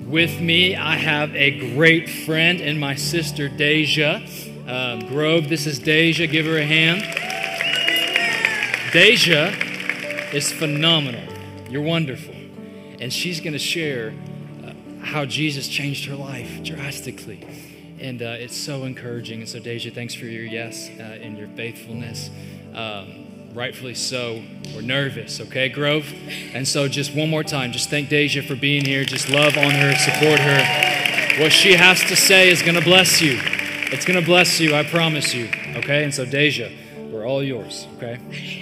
With me, I have a great friend and my sister, Deja. Grove, this is Deja. Give her a hand. Deja is phenomenal. You're wonderful. And she's going to share how Jesus changed her life drastically. And it's so encouraging. And so, Deja, thanks for your yes and your faithfulness. Rightfully so. We're nervous, okay, Grove? And so just one more time, just thank Deja for being here. Just love on her, support her. What she has to say is going to bless you. It's going to bless you, I promise you, okay? And so, Deja, we're all yours, okay?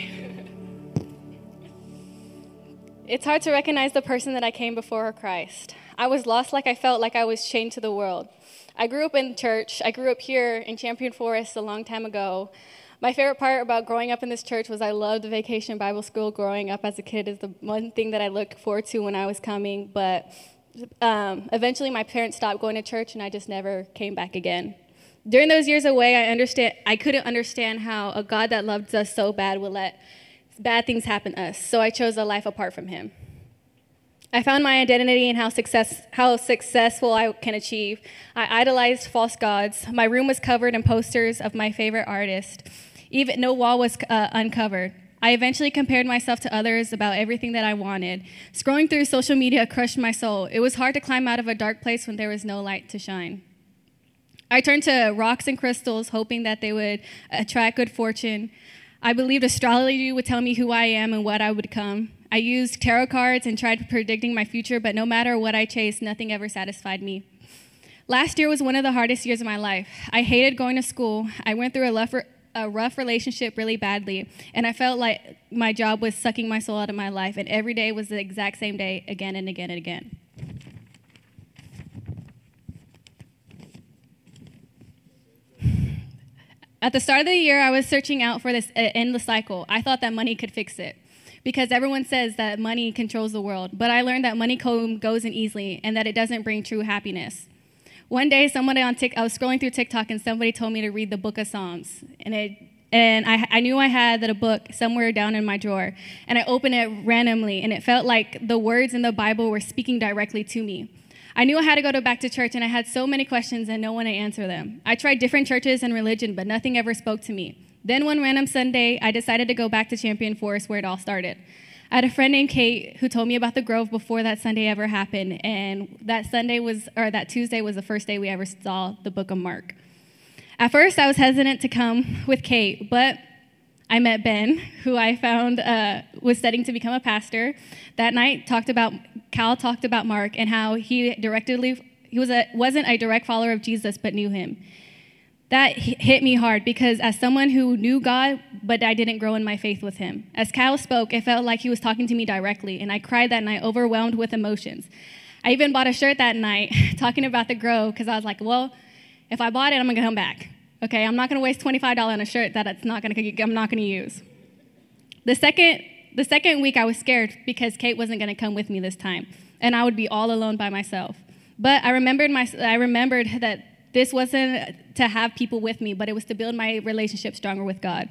It's hard to recognize the person that I came before Christ. I was lost like I felt like I was chained to the world. I grew up in church. I grew up here in Champion Forest a long time ago. My favorite part about growing up in this church was I loved the Vacation Bible School. Growing up as a kid is the one thing that I looked forward to when I was coming. But eventually my parents stopped going to church, and I just never came back again. During those years away, I couldn't understand how a God that loved us so bad would let bad things happen to us. So I chose a life apart from him. I found my identity in how successful I can achieve. I idolized false gods. My room was covered in posters of my favorite artist. Even no wall was uncovered. I eventually compared myself to others about everything that I wanted. Scrolling through social media crushed my soul. It was hard to climb out of a dark place when there was no light to shine. I turned to rocks and crystals, hoping that they would attract good fortune. I believed astrology would tell me who I am and what I would become. I used tarot cards and tried predicting my future, but no matter what I chased, nothing ever satisfied me. Last year was one of the hardest years of my life. I hated going to school. I went through a rough relationship really badly, and I felt like my job was sucking my soul out of my life, and every day was the exact same day again and again and again. At the start of the year, I was searching out for this endless cycle. I thought that money could fix it, because everyone says that money controls the world. But I learned that money goes in easily and that it doesn't bring true happiness. One day, I was scrolling through TikTok, and somebody told me to read the Book of Psalms. And I knew I had that book somewhere down in my drawer. And I opened it randomly, and it felt like the words in the Bible were speaking directly to me. I knew I had to go back to church, and I had so many questions and no one to answer them. I tried different churches and religion, but nothing ever spoke to me. Then one random Sunday, I decided to go back to Champion Forest where it all started. I had a friend named Kate who told me about the Grove before that Sunday ever happened, and that Tuesday was the first day we ever saw the book of Mark. At first, I was hesitant to come with Kate, but I met Ben, who I found was studying to become a pastor. That night, Cal talked about Mark and how he wasn't a direct follower of Jesus, but knew him. That hit me hard because as someone who knew God, but I didn't grow in my faith with him. As Cal spoke, it felt like he was talking to me directly, and I cried that night, overwhelmed with emotions. I even bought a shirt that night talking about the Grove because I was like, well, if I bought it, I'm going to come back. Okay, I'm not going to waste $25 on a shirt that I'm not going to use. The second week, I was scared because Kate wasn't going to come with me this time, and I would be all alone by myself. But I remembered that this wasn't to have people with me, but it was to build my relationship stronger with God.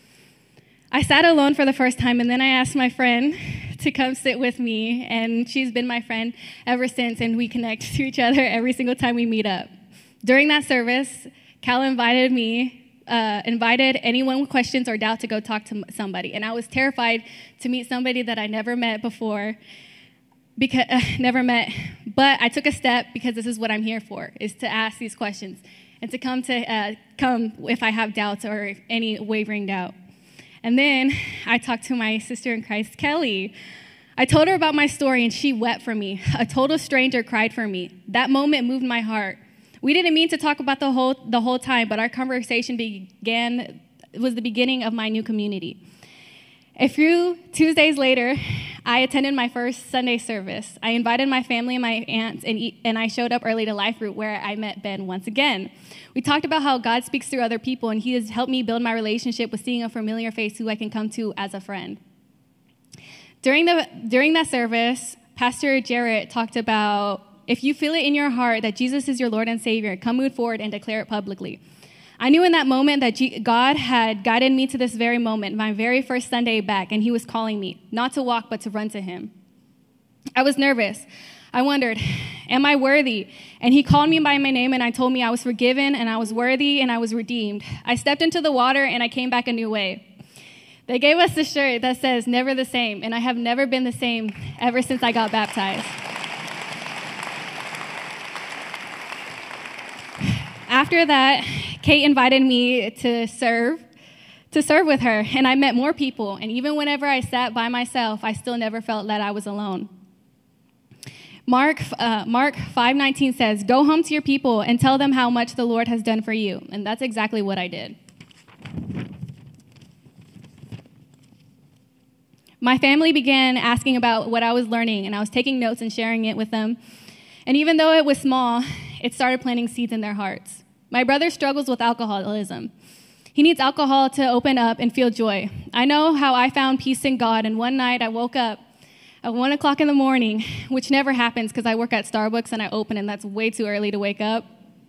I sat alone for the first time, and then I asked my friend to come sit with me, and she's been my friend ever since, and we connect to each other every single time we meet up. During that service, Cal invited anyone with questions or doubt to go talk to somebody, and I was terrified to meet somebody that I never met before, but I took a step because this is what I'm here for, is to ask these questions and to come if I have doubts or any wavering doubt. And then I talked to my sister in Christ, Kelly. I told her about my story, and she wept for me. A total stranger cried for me. That moment moved my heart. We didn't mean to talk about the whole time, but our conversation was the beginning of my new community. A few Tuesdays later, I attended my first Sunday service. I invited my family and my aunts, and I showed up early to Life Root, where I met Ben once again. We talked about how God speaks through other people, and he has helped me build my relationship with seeing a familiar face who I can come to as a friend. During that service, Pastor Jarrett talked about, if you feel it in your heart that Jesus is your Lord and Savior, come move forward and declare it publicly. I knew in that moment that God had guided me to this very moment, my very first Sunday back, and he was calling me, not to walk, but to run to him. I was nervous. I wondered, Am I worthy? And he called me by my name, and I told me I was forgiven, and I was worthy, and I was redeemed. I stepped into the water, and I came back a new way. They gave us the shirt that says, never the same, and I have never been the same ever since I got baptized. After that, Kate invited me to serve with her, and I met more people, and even whenever I sat by myself, I still never felt that I was alone. Mark 5:19 says, go home to your people and tell them how much the Lord has done for you, and that's exactly what I did. My family began asking about what I was learning, and I was taking notes and sharing it with them, and even though it was small, it started planting seeds in their hearts. My brother struggles with alcoholism. He needs alcohol to open up and feel joy. I know how I found peace in God, and one night I woke up at 1 o'clock in the morning, which never happens because I work at Starbucks and I open, and that's way too early to wake up.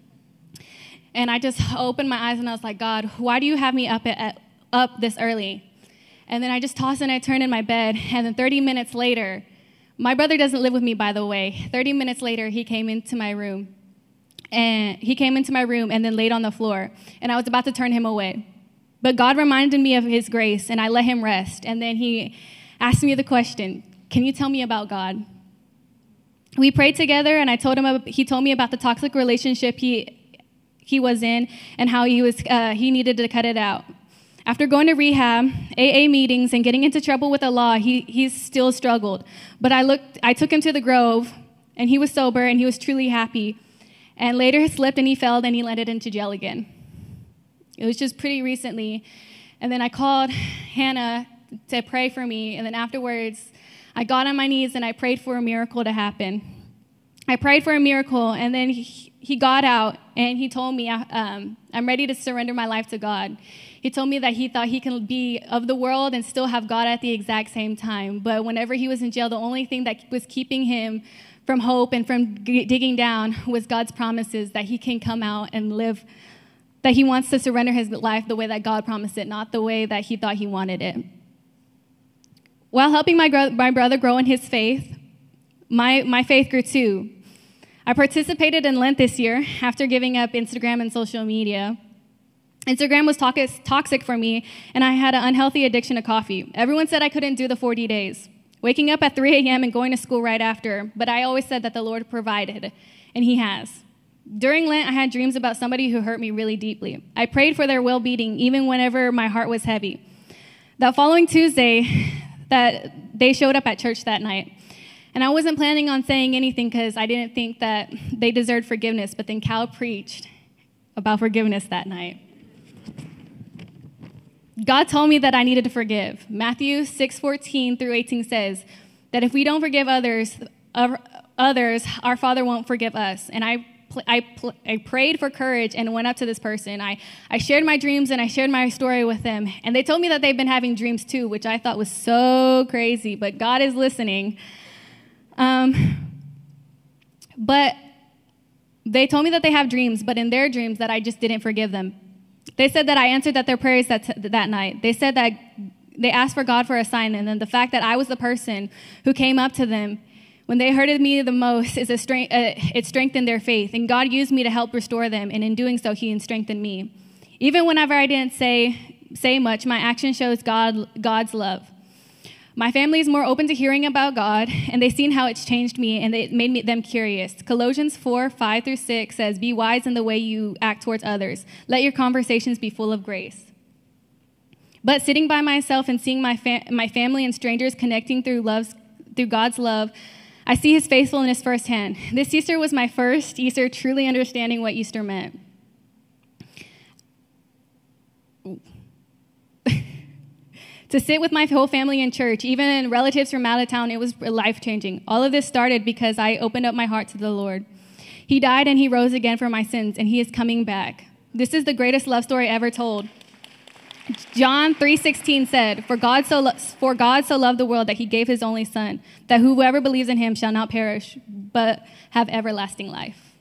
And I just opened my eyes and I was like, God, why do you have me up this early? And then I just tossed and I turned in my bed, and then 30 minutes later, my brother doesn't live with me, by the way. 30 minutes later, he came into my room, and then laid on the floor, and I was about to turn him away. But God reminded me of his grace, and I let him rest. And then he asked me the question, can you tell me about God? We prayed together, and he told me about the toxic relationship he was in and how he needed to cut it out. After going to rehab, AA meetings, and getting into trouble with the law, he still struggled. But I took him to the Grove, and he was sober, and he was truly happy. And later he slipped, and he fell, and he landed into jail again. It was just pretty recently. And then I called Hannah to pray for me, and then afterwards, I got on my knees, and I prayed for a miracle to happen. I prayed for a miracle, and then he got out, and he told me, I'm ready to surrender my life to God. He told me that he thought he can be of the world and still have God at the exact same time. But whenever he was in jail, the only thing that was keeping him from hope and from digging down was God's promises that he can come out and live, that he wants to surrender his life the way that God promised it, not the way that he thought he wanted it. While helping my brother grow in his faith, my faith grew too. I participated in Lent this year after giving up Instagram and social media. Instagram was toxic for me, and I had an unhealthy addiction to coffee. Everyone said I couldn't do the 40 days, waking up at 3 a.m. and going to school right after, but I always said that the Lord provided, and he has. During Lent, I had dreams about somebody who hurt me really deeply. I prayed for their well-being, even whenever my heart was heavy. That following Tuesday, that they showed up at church that night, and I wasn't planning on saying anything because I didn't think that they deserved forgiveness, but then Cal preached about forgiveness that night. God told me that I needed to forgive. Matthew 6:14 through 18 says that if we don't forgive others, our Father won't forgive us. And I prayed for courage and went up to this person. I shared my dreams and I shared my story with them. And they told me that they've been having dreams too, which I thought was so crazy, but God is listening. But they told me that they have dreams, but in their dreams that I just didn't forgive them. They said that I answered their prayers that night. They said that they asked for God for a sign, and then the fact that I was the person who came up to them when they hurted me the most it strengthened their faith, and God used me to help restore them, and in doing so, he strengthened me. Even whenever I didn't say much, my action shows God's love. My family is more open to hearing about God, and they've seen how it's changed me, and it made them curious. Colossians 4:5-6 says, be wise in the way you act towards others. Let your conversations be full of grace. But sitting by myself and seeing my family and strangers connecting through God's love, I see his faithfulness firsthand. This Easter was my first Easter truly understanding what Easter meant. To sit with my whole family in church, even relatives from out of town, it was life-changing. All of this started because I opened up my heart to the Lord. He died and he rose again for my sins, and he is coming back. This is the greatest love story ever told. John 3:16 said, For God so loved the world that he gave his only son, that whoever believes in him shall not perish, but have everlasting life.